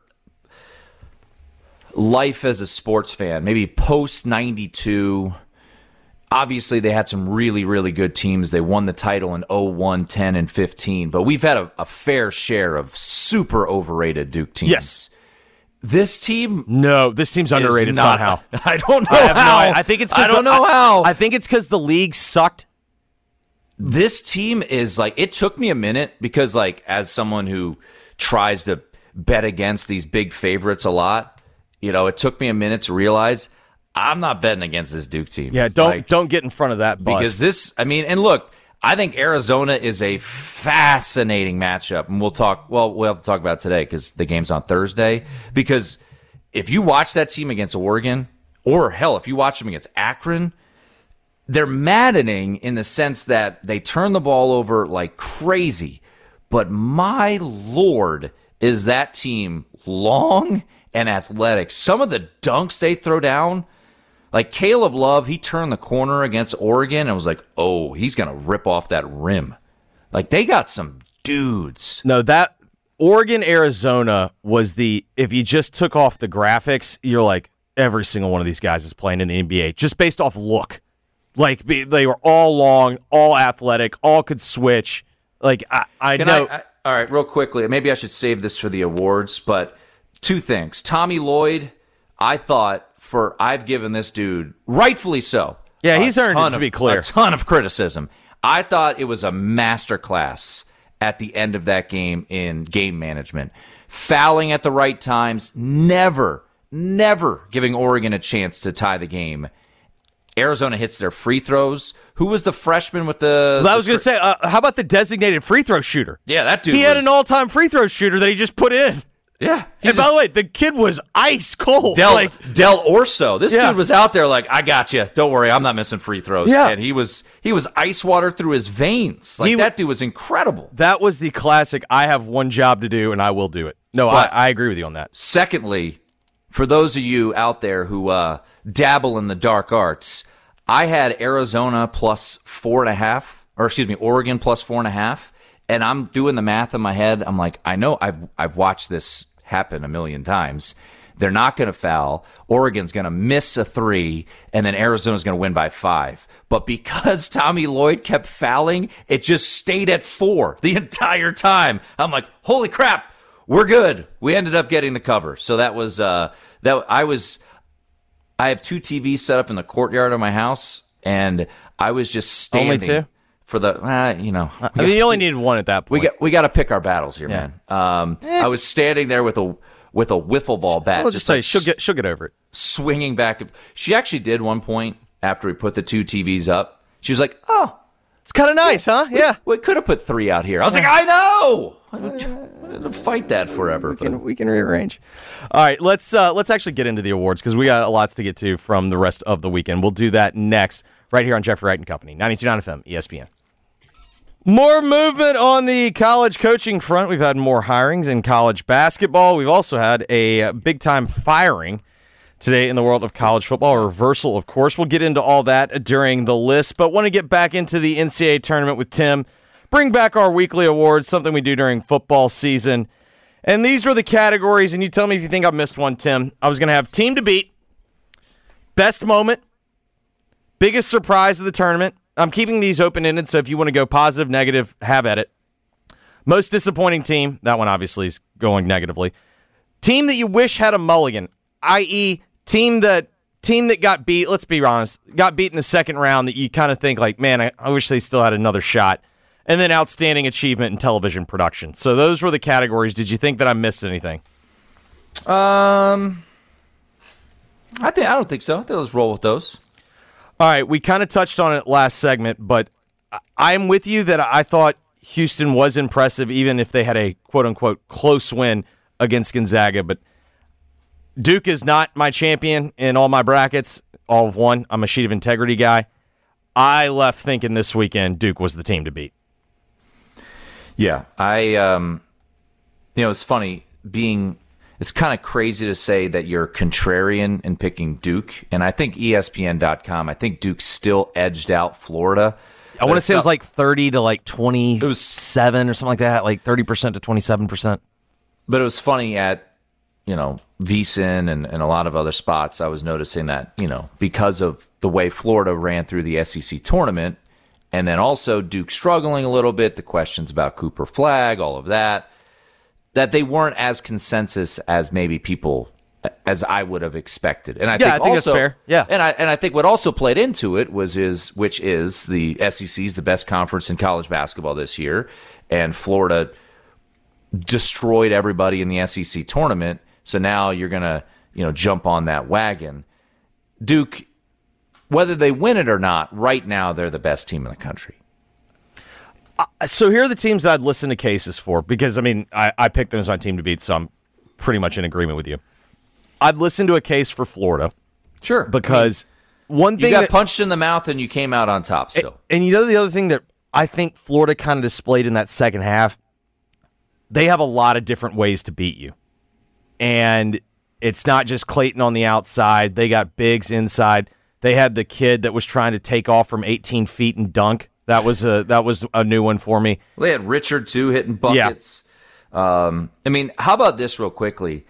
life as a sports fan, maybe post ninety-two, obviously they had some really, really good teams. They won the title in oh one, ten, and fifteen. But we've had a, a fair share of super overrated Duke teams. Yes. This team, No, this team's underrated not, somehow. I don't know I have no how. idea. I think it's 'cause I don't the- know I- how. I think it's because the league sucked. This team is like, it took me a minute because, like, as someone who tries to bet against these big favorites a lot, you know, it took me a minute to realize I'm not betting against this Duke team. Yeah, don't Like, don't get in front of that bus. because this, I mean, and look, I think Arizona is a fascinating matchup, and we'll talk. Well, we'll have to talk about it today because the game's on Thursday. Because if you watch that team against Oregon, or hell, if you watch them against Akron, they're maddening in the sense that they turn the ball over like crazy. But my Lord, is that team long and athletic. Some of the dunks they throw down, like Caleb Love, he turned the corner against Oregon and was like, oh, he's going to rip off that rim. Like, they got some dudes. No, that Oregon, Arizona was the, if you just took off the graphics, you're like, every single one of these guys is playing in the N B A just based off look. Like, they were all long, all athletic, all could switch. Like, I, I Can know. I, I, all right, real quickly, maybe I should save this for the awards, but two things. Tommy Lloyd, I thought for, I've given this dude, rightfully so. Yeah, a he's earned it, ton to of- be clear. A ton of criticism. I thought it was a masterclass at the end of that game in game management. Fouling at the right times, never, never giving Oregon a chance to tie the game. Arizona hits their free throws. Who was the freshman with the... Well, I the was going to fr- say, uh, how about the designated free throw shooter? Yeah, that dude He had was- an all-time free throw shooter that he just put in. Yeah. he And by just- the way, the kid was ice cold. Del, like, Del Orso. This Yeah. dude was out there like, I got you. Don't worry, I'm not missing free throws. Yeah. And he was he was ice water through his veins. Like, He- that dude was incredible. that was the classic, I have one job to do, and I will do it. No, But- I, I agree with you on that. Secondly, for those of you out there who uh, dabble in the dark arts, I had Arizona plus four and a half, or excuse me, Oregon plus four and a half, and I'm doing the math in my head. I'm like, I know I've I've watched this happen a million times. They're not going to foul. Oregon's going to miss a three, and then Arizona's going to win by five. But because Tommy Lloyd kept fouling, it just stayed at four the entire time. I'm like, holy crap, we're good. We ended up getting the cover. So that was uh, that. I was. I have two T Vs set up in the courtyard of my house, and I was just standing Only two? for the. Uh, you know, I mean, you only needed one at that point. we got we got to pick our battles here, Yeah. man. Um, I was standing there with a with a wiffle ball bat, I'll just say, like she'll get, she'll get over it. swinging back. She actually did one point after we put the two T Vs up. She was like, "Oh, It's kind of nice, huh? Yeah. we could have put three out here." I was like, "I know." I had to fight that forever. We But can, we can rearrange. All right, let's uh, let's actually get into the awards because we got a lots to get to from the rest of the weekend. We'll do that next, right here on Jeffrey Wright and Company, ninety-two point nine F M, E S P N. More movement on the college coaching front. We've had more hirings in college basketball. We've also had a big-time firing today in the world of college football. A reversal, of course. We'll get into all that during the list, but want to get back into the N C double A tournament with Tim. Bring back our weekly awards, something we do during football season. And these were the categories, and you tell me if you think I missed one, Tim. I was going to have team to beat, best moment, biggest surprise of the tournament. I'm keeping these open-ended, so if you want to go positive, negative, have at it. Most disappointing team, that one obviously is going negatively. Team that you wish had a mulligan, that is, team that team that got beat, let's be honest, got beat in the second round that you kind of think like, man, I, I wish they still had another shot. And then outstanding achievement in television production. So those were the categories. Did you think that I missed anything? um, I think I don't think so. I think let's roll with those. All right, we kind of touched on it last segment, but I- I'm with you that I thought Houston was impressive, even if they had a quote-unquote close win against Gonzaga. But Duke is not my champion in all my brackets, all of one. I'm a sheet of integrity guy. I left thinking this weekend Duke was the team to beat. Yeah, I, um, you know, it's funny being it's kind of crazy to say that you're contrarian in picking Duke. And I think E S P N dot com, I think Duke still edged out Florida. I want to say it was like thirty to like twenty-seven or something like that, like thirty percent to twenty-seven percent. But it was funny at, you know, VSiN and, and a lot of other spots, I was noticing that, you know, because of the way Florida ran through the S E C tournament, and then also Duke struggling a little bit, the questions about Cooper Flagg, all of that, that they weren't as consensus as maybe people, as I would have expected. And I Yeah, think I think also, that's fair. Yeah. And I and I think what also played into it was is which is the S E C is the best conference in college basketball this year, and Florida destroyed everybody in the S E C tournament. So now you're gonna, you know, jump on that wagon. Duke, whether they win it or not, right now they're the best team in the country. Uh, so here are the teams that I'd listen to cases for, because I mean I, I picked them as my team to beat, so I'm pretty much in agreement with you. I'd listen to a case for Florida. Sure, because I mean, one thing you got that, punched in the mouth and you came out on top still. And, and you know the other thing that I think Florida kind of displayed in that second half, they have a lot of different ways to beat you. And it's not just Clayton on the outside. They got bigs inside. They had the kid that was trying to take off from eighteen feet and dunk. That was a that was a new one for me. They had Richard, too, hitting buckets. Yeah. Um, I mean, how about this real quickly?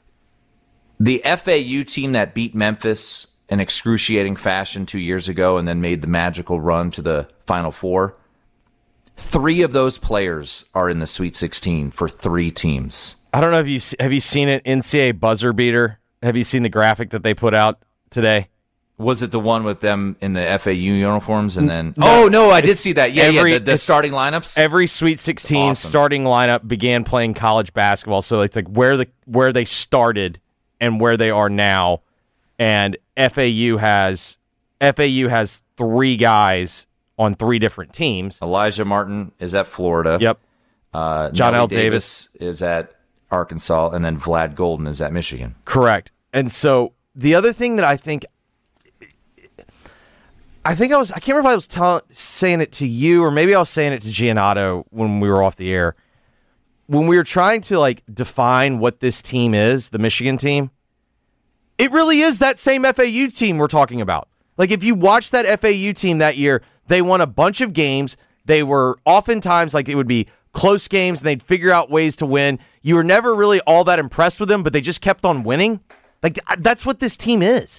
The F A U team that beat Memphis in excruciating fashion two years ago and then made the magical run to the Final Four, three of those players are in the Sweet sixteen for three teams. I don't know if you have you seen it, N C A A buzzer beater. Have you seen the graphic that they put out today? Was it the one with them in the F A U uniforms and then? No, oh no, I did see that. Yeah, every, yeah. The, the starting lineups. Every Sweet sixteen awesome. Starting lineup began playing college basketball, so it's like where the where they started and where they are now. And F A U has F A U has three guys on three different teams. Elijah Martin is at Florida. Yep. Uh, John Nelly L. Davis. Davis is at Arkansas, and then Vlad Golden is at Michigan. Correct. And so the other thing that I think, I think I was, I can't remember if I was tell, saying it to you or maybe I was saying it to Giannato when we were off the air. When we were trying to like define what this team is, the Michigan team, it really is that same F A U team we're talking about. Like if you watch that F A U team that year, they won a bunch of games. They were oftentimes like it would be close games and they'd figure out ways to win. You were never really all that impressed with them, but they just kept on winning. Like that's what this team is.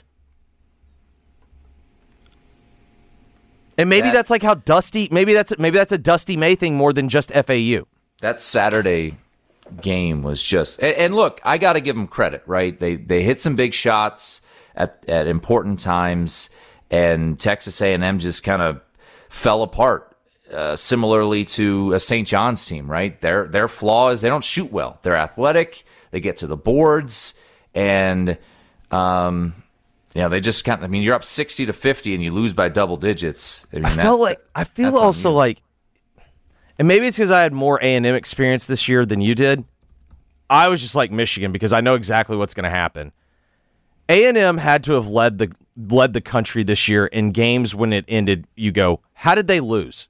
And maybe that, that's like how Dusty, maybe that's maybe that's a Dusty May thing more than just F A U. That Saturday game was just, and, and look, I got to give them credit, right? They they hit some big shots at at important times, and Texas A and M just kind of fell apart. Uh, similarly to a Saint John's team, right? Their their flaw is they don't shoot well. They're athletic. They get to the boards, and um, you know they just kind of. I mean, you're up sixty to fifty, and you lose by double digits. I mean, I that, feel like I feel also like, and maybe it's because I had more A and M experience this year than you did. I was just like Michigan because I know exactly what's going to happen. A and M had to have led the led the country this year in games when it ended. You go, how did they lose?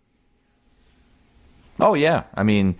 Oh, yeah. I mean,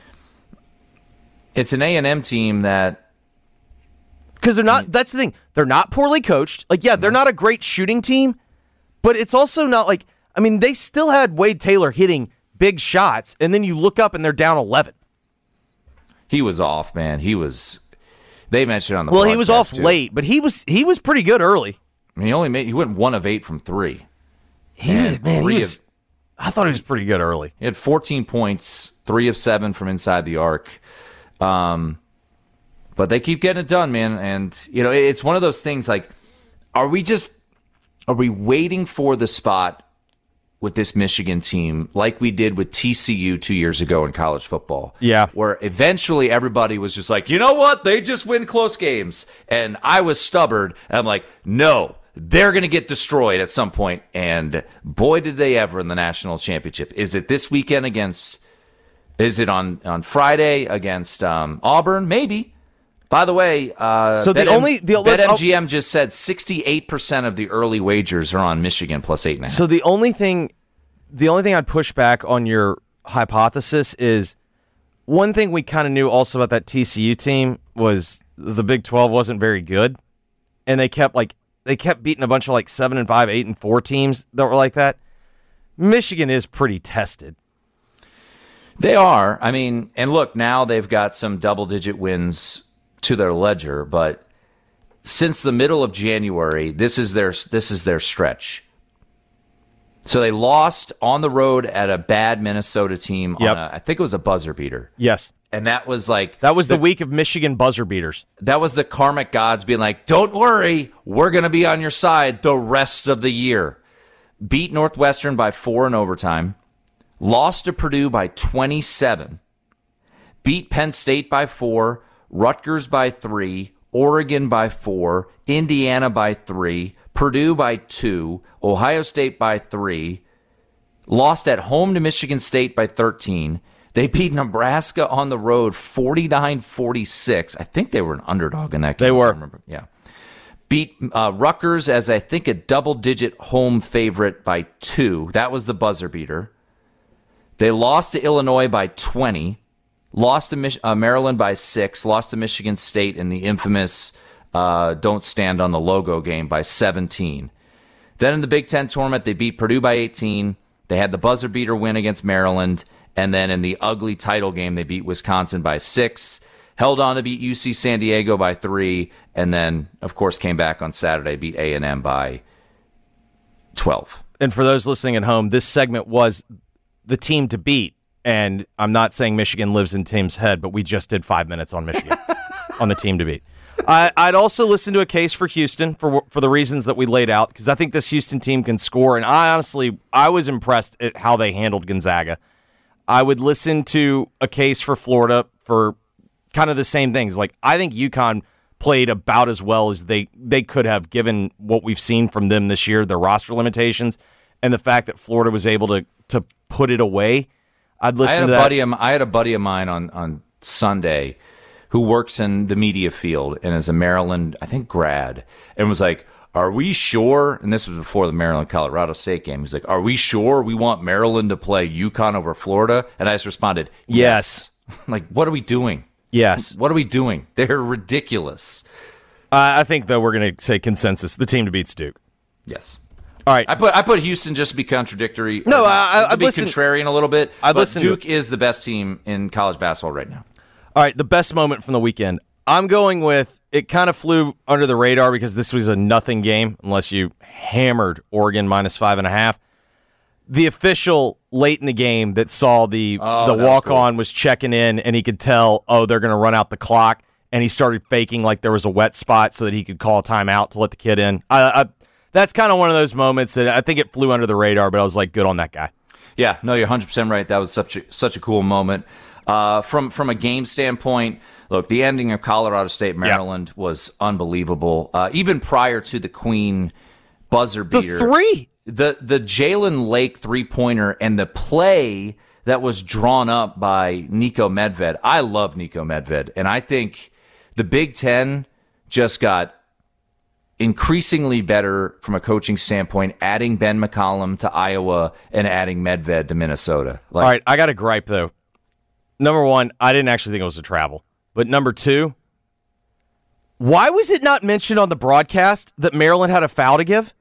it's an A and M team that... Because they're not... That's the thing. They're not poorly coached. Like, yeah, they're not a great shooting team, but it's also not like... I mean, they still had Wade Taylor hitting big shots, and then you look up and they're down eleven. He was off, man. He was... They mentioned on the Well, he was off too. late, but he was he was pretty good early. I mean, he only made... He went one of eight from three. He was, man, he was... Of, I thought he was pretty good early. He had fourteen points, three of seven from inside the arc. Um, but they keep getting it done, man. And, you know, it's one of those things like, are we just, are we waiting for the spot with this Michigan team like we did with T C U two years ago in college football? Yeah. Where eventually everybody was just like, you know what? They just win close games. And I was stubborn. And I'm like, no. They're going to get destroyed at some point, and boy, did they ever in the national championship. Is it this weekend against, is it on, on Friday against um, Auburn? Maybe. By the way, uh, so the Bet- only the BetMGM just said sixty-eight percent of the early wagers are on Michigan plus eight and a half. So the only thing, the only thing I'd push back on your hypothesis is one thing we kind of knew also about that T C U team was the Big twelve wasn't very good, and they kept like they kept beating a bunch of like seven and five, eight and four teams that were like that. Michigan is pretty tested. They are. I mean, and look, now they've got some double-digit wins to their ledger, but since the middle of January, this is their this is their stretch. So they lost on the road at a bad Minnesota team. Yep. On a, I think it was a buzzer beater. Yes. And that was like... That was the, the week of Michigan buzzer beaters. That was the karmic gods being like, don't worry, we're going to be on your side the rest of the year. Beat Northwestern by four in overtime. Lost to Purdue by twenty-seven. Beat Penn State by four. Rutgers by three. Oregon by four. Indiana by three. Purdue by two. Ohio State by three. Lost at home to Michigan State by thirteen. They beat Nebraska on the road forty-nine forty-six. I think they were an underdog in that game. They were. I remember. Yeah. Beat uh, Rutgers as, I think, a double-digit home favorite by two. That was the buzzer beater. They lost to Illinois by twenty. Lost to Mich- uh, Maryland by six. Lost to Michigan State in the infamous uh, don't stand on the logo game by seventeen. Then in the Big Ten tournament, they beat Purdue by eighteen. They had the buzzer beater win against Maryland. And then in the ugly title game, they beat Wisconsin by six. Held on to beat U C San Diego by three. And then, of course, came back on Saturday, beat A and M by twelve. And for those listening at home, this segment was the team to beat. And I'm not saying Michigan lives in Tim's head, but we just did five minutes on Michigan, on the team to beat. I, I'd also listen to a case for Houston for for the reasons that we laid out, because I think this Houston team can score. And I honestly, I was impressed at how they handled Gonzaga. I would listen to a case for Florida for kind of the same things. Like, I think UConn played about as well as they, they could have, given what we've seen from them this year, their roster limitations, and the fact that Florida was able to to put it away. I'd listen I had to a that. buddy of, I had a buddy of mine on, on Sunday who works in the media field and is a Maryland, I think, grad, and was like, are we sure, and this was before the Maryland-Colorado State game, he's like, are we sure we want Maryland to play UConn over Florida? And I just responded, yes. yes. Like, what are we doing? Yes. What are we doing? They're ridiculous. Uh, I think, though, we're going to say consensus. The team to beat's Duke. Yes. All right. I put I put Houston just to be contradictory. No, I, I, to be listen, contrarian a little bit. I but listen Duke is the best team in college basketball right now. All right, the best moment from the weekend. I'm going with, it kind of flew under the radar because this was a nothing game unless you hammered Oregon minus five and a half. The official late in the game that saw the oh, the walk was cool. on was checking in, and he could tell, oh, they're going to run out the clock, and he started faking like there was a wet spot so that he could call a timeout to let the kid in. I, I, that's kind of one of those moments that I think it flew under the radar, but I was like, good on that guy. Yeah, no, you're one hundred percent right. That was such a, such a cool moment. Uh, from from a game standpoint, look, the ending of Colorado State Maryland yeah. was unbelievable. Uh, even prior to the Queen buzzer beater, the three, the the Jalen Lake three pointer, and the play that was drawn up by Nico Medved. I love Nico Medved, and I think the Big Ten just got increasingly better from a coaching standpoint, adding Ben McCollum to Iowa and adding Medved to Minnesota. Like, all right, I got a gripe, though. Number one, I didn't actually think it was a travel. But number two, why was it not mentioned on the broadcast that Maryland had a foul to give?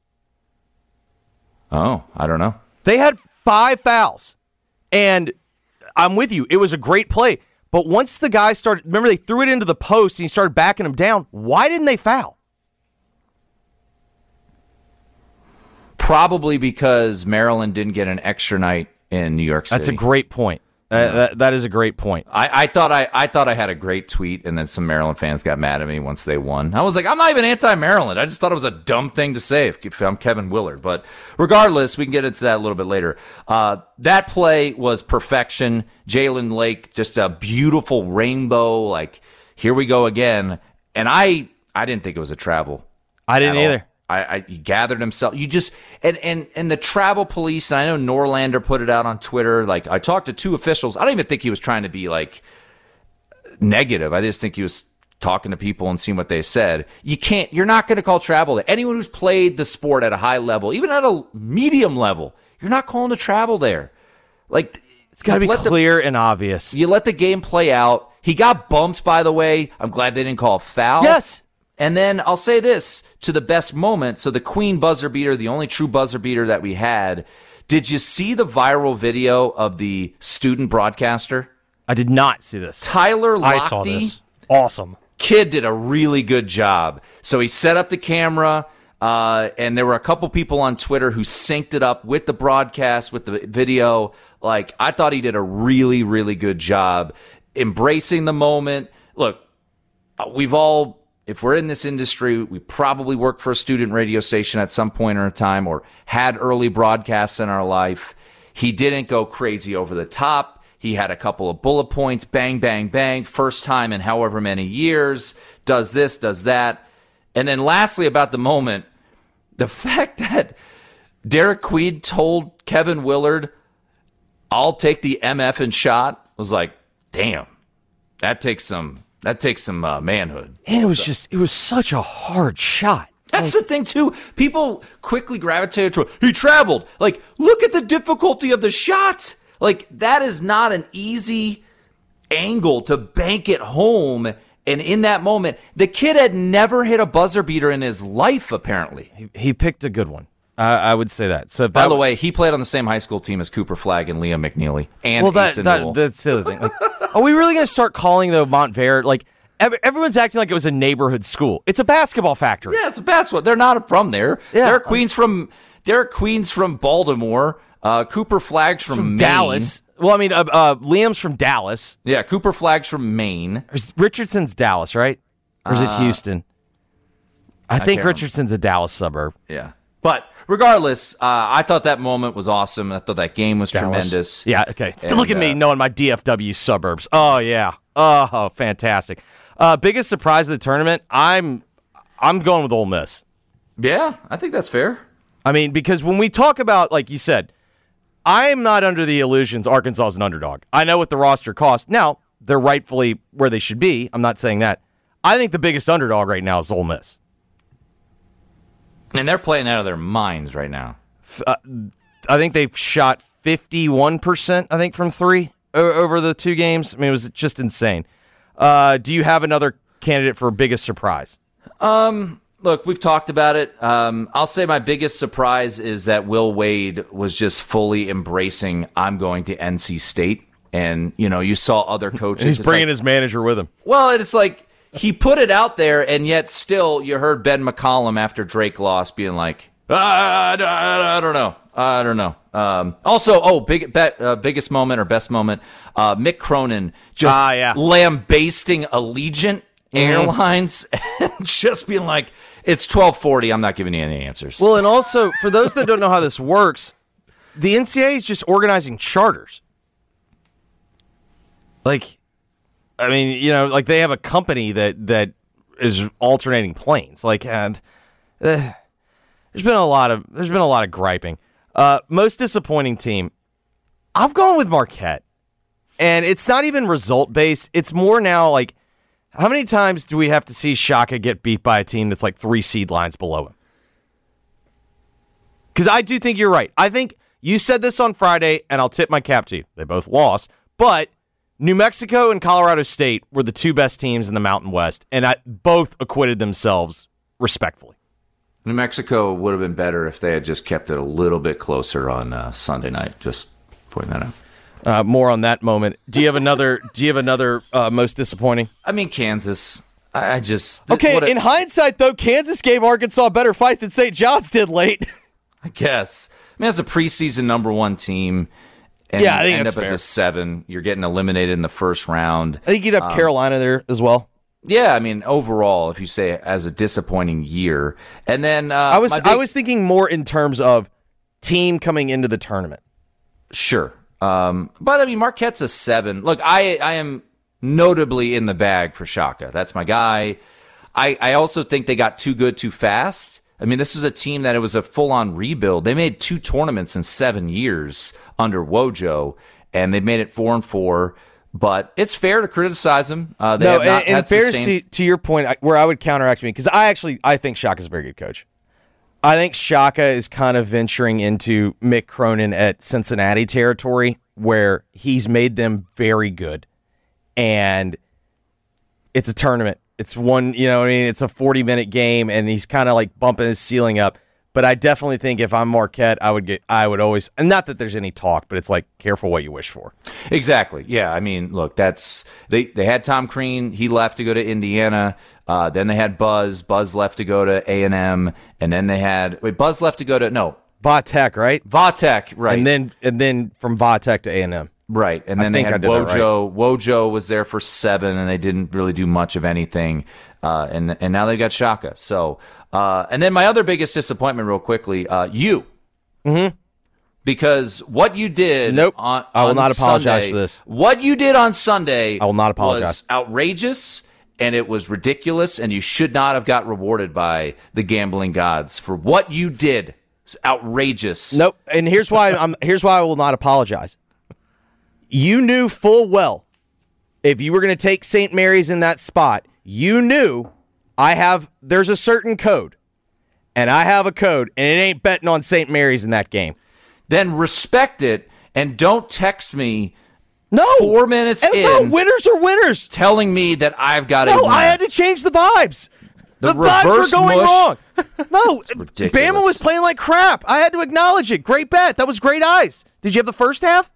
Oh, I don't know. They had five fouls. And I'm with you. It was a great play. But once the guy started, remember they threw it into the post and he started backing him down. Why didn't they foul? Probably because Maryland didn't get an extra night in New York City. That's a great point. Uh, yeah. that, that is a great point. I, I thought I, I thought I had a great tweet, and then some Maryland fans got mad at me once they won. I was like, I'm not even anti-Maryland. I just thought it was a dumb thing to say if, if I'm Kevin Willard. But regardless, we can get into that a little bit later. Uh, that play was perfection. Jalen Lake, just a beautiful rainbow. Like, here we go again. And I I didn't think it was a travel. I didn't either. All. I, I he gathered himself. You just and, and and the travel police. And I know Norlander put it out on Twitter. Like, I talked to two officials. I don't even think he was trying to be like negative. I just think he was talking to people and seeing what they said. You can't. You're not going to call travel. Anyone who's played the sport at a high level, even at a medium level, you're not calling a travel there. Like, It's got to be Let the- clear and obvious. You let the game play out. He got bumped, by the way. I'm glad they didn't call a foul. Yes. And then I'll say this to the best moment. So the Queen buzzer beater, the only true buzzer beater that we had. Did you see the viral video of the student broadcaster? I did not see this. Tyler Lochte. I saw this. Awesome. Kid did a really good job. So he set up the camera, uh, and there were a couple people on Twitter who synced it up with the broadcast, with the video. Like, I thought he did a really, really good job embracing the moment. Look, we've all, if we're in this industry, we probably worked for a student radio station at some point or a time or had early broadcasts in our life. He didn't go crazy over the top. He had a couple of bullet points, bang, bang, bang, first time in however many years, does this, does that. And then lastly about the moment, the fact that Derek Queen told Kevin Willard, I'll take the M F and shot, was like, damn, that takes some, that takes some uh, manhood. And it was just, it was such a hard shot. That's the thing, too. People quickly gravitated to it. He traveled. Like, look at the difficulty of the shot. Like, that is not an easy angle to bank it home. And in that moment, the kid had never hit a buzzer beater in his life, apparently. He, he picked a good one. Uh, I would say that. So, By that, the way, he played on the same high school team as Cooper Flagg and Liam McNeely. And well, that, Easton that Newell. that's the other thing. Like, are we really going to start calling though Montverde? Like, every, everyone's acting like it was a neighborhood school. It's a basketball factory. Yeah, it's the best one. They're not from there. Yeah. Derek Queen's from Derek Queen's from Baltimore. Uh, Cooper Flagg's from, From Maine. Dallas. Well, I mean, uh, uh, Liam's from Dallas. Yeah, Cooper Flagg's from Maine. Richardson's Dallas, right? Or is it Houston? I, think can't Richardson's a Dallas suburb. Yeah. But regardless, uh, I thought that moment was awesome. I thought that game was tremendous. Yeah, okay. And, Look at me uh, knowing my D F W suburbs. Oh, yeah. Oh, fantastic. Uh, biggest surprise of the tournament, I'm I'm going with Ole Miss. Yeah, I think that's fair. I mean, because when we talk about, like you said, I am not under the illusions Arkansas is an underdog. I know what the roster costs. Now, they're rightfully where they should be. I'm not saying that. I think the biggest underdog right now is Ole Miss. And they're playing out of their minds right now. Uh, I think they've shot fifty-one percent, I think, from three o- over the two games. I mean, it was just insane. Uh, do you have another candidate for biggest surprise? Um, look, we've talked about it. Um, I'll say my biggest surprise is that Will Wade was just fully embracing, I'm going to N C State. And, you know, you saw other coaches. He's it's bringing like, his manager with him. Well, it's like he put it out there, and yet still you heard Ben McCollum after Drake lost being like, I, I, I don't know. I don't know. Um, also, oh, big, be, uh, biggest moment or best moment, uh, Mick Cronin just Ah, yeah. lambasting Allegiant Airlines and just being like, it's twelve forty. I'm not giving you any answers. Well, and also, for those that don't know how this works, the N C double A is just organizing charters. Like, I mean, you know, like they have a company that, that is alternating planes. Like, and uh, there's been a lot of there's been a lot of griping. Uh, most disappointing team, I've gone with Marquette, and it's not even result based. It's more now like, how many times do we have to see Shaka get beat by a team that's like three seed lines below him? Because I do think you're right. I think you said this on Friday, and I'll tip my cap to you. They both lost, but New Mexico and Colorado State were the two best teams in the Mountain West, and I, both acquitted themselves respectfully. New Mexico would have been better if they had just kept it a little bit closer on uh, Sunday night. Just pointing that out. Uh, more on that moment. Do you have another? Do you have another uh, most disappointing? I mean, Kansas. I, I just Okay. what a- In hindsight, though, Kansas gave Arkansas a better fight than Saint John's did late. I guess. I mean, as a preseason number one team, and Yeah, I you think end that's up as fair. a seven, you're getting eliminated in the first round. I think you'd have Carolina there as well. Yeah, I mean, overall, if you say as a disappointing year, and then uh, I was my big- I was thinking more in terms of team coming into the tournament. sure, um, but I mean, Marquette's a seven. Look, I I am notably in the bag for Shaka. That's my guy. I I also think they got too good too fast. I mean, this was a team that it was a full on rebuild. They made two tournaments in seven years under Wojo, and they made it four and four. But it's fair to criticize them. Uh, they No, have not and, and had fairness to, sustained- to your point, I, where I would counteract me, because I actually I think Shaka's a very good coach. I think Shaka is kind of venturing into Mick Cronin at Cincinnati territory, where he's made them very good. And it's a tournament. It's one, you know what I mean? It's a forty-minute game, and he's kind of like bumping his ceiling up. But I definitely think if I'm Marquette, I would get, I would always, and not that there's any talk, but it's like, careful what you wish for. Exactly. Yeah. I mean, look, that's, they, they had Tom Crean. He left to go to Indiana. Uh, then they had Buzz. Buzz left to go to A and M. And then they had, wait, Buzz left to go to, no. Vatech, right? Vatech, right. And then, and then from Vatech to A and M. Right. And then I they think had I did that Wojo. Wojo was there for seven, and they didn't really do much of anything. Uh, and and now they got Shaka. So, uh, and then my other biggest disappointment, real quickly, uh, you. Mm-hmm. Because what you did Nope. on, I will on not apologize Sunday, for this. What you did on Sunday I will not apologize. was outrageous, and it was ridiculous, and you should not have got rewarded by the gambling gods for what you did. It's outrageous. Nope. And here's why I'm here's why I will not apologize. You knew full well if you were going to take Saint Mary's in that spot, you knew I have there's a certain code. And I have a code, and it ain't betting on Saint Mary's in that game. Then respect it and don't text me No. four minutes and in no, winners are winners. telling me that I've got to No, win. I had to change the vibes. The The, vibes reverse were going mush. wrong. No, ridiculous. Bama was playing like crap. I had to acknowledge it. Great bet. That was great eyes. Did you have the first half?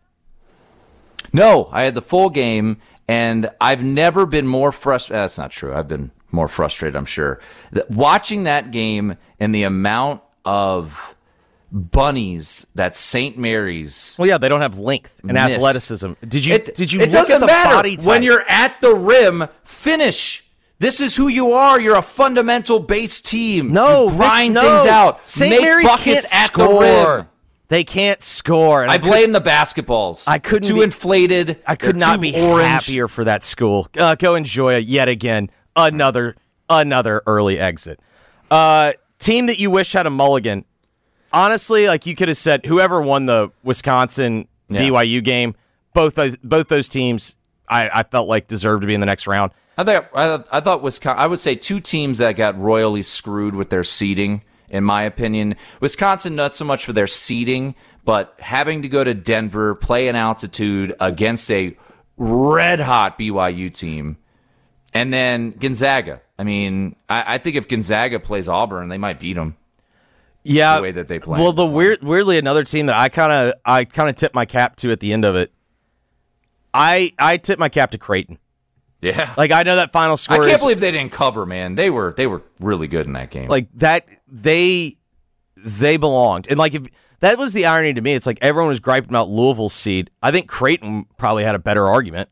No, I had the full game, and I've never been more frustrated. That's not true. I've been more frustrated, I'm sure. That watching that game and the amount of bunnies that Saint Mary's. Well, yeah, they don't have length and Missed. athleticism. Did you? It, did you? It look doesn't at the matter body type? when you're at the rim. Finish. This is who you are. You're a fundamental base team. no you grind this, no. things out. Saint Make Mary's buckets can't at score. the rim. They can't score. And I I could- blame the basketballs. I couldn't Too be- inflated. I could They're not too be orange. happier for that school. Uh, go enjoy it yet again. Another another early exit. Uh, team that you wish had a mulligan. Honestly, like you could have said, whoever won the Wisconsin Yeah. B Y U game, both those, both those teams, I, I felt like deserved to be in the next round. I thought I, I thought Wisconsin. I would say two teams that got royally screwed with their seeding. In my opinion, Wisconsin not so much for their seeding, but having to go to Denver, play an altitude against a red hot B Y U team, and then Gonzaga. I mean, I, I think if Gonzaga plays Auburn, they might beat them. Yeah, The way that they play. Well, the weird, weirdly, another team that I kind of, I kind of tipped my cap to at the end of it. I, I tipped my cap to Creighton. Yeah, Like I know that final I score. can't is, believe they didn't cover. Man, they were they were really good in that game. like that. They, they belonged, and like if that was the irony to me, it's like everyone was griping about Louisville's seed. I think Creighton probably had a better argument.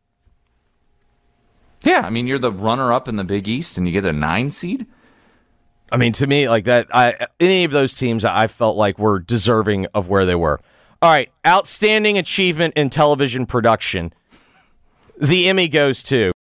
yeah, I mean, you're the runner up in the Big East, and you get a nine seed. I mean, to me, like that, I any of those teams, I felt like were deserving of where they were. All right, outstanding achievement in television production. The Emmy goes to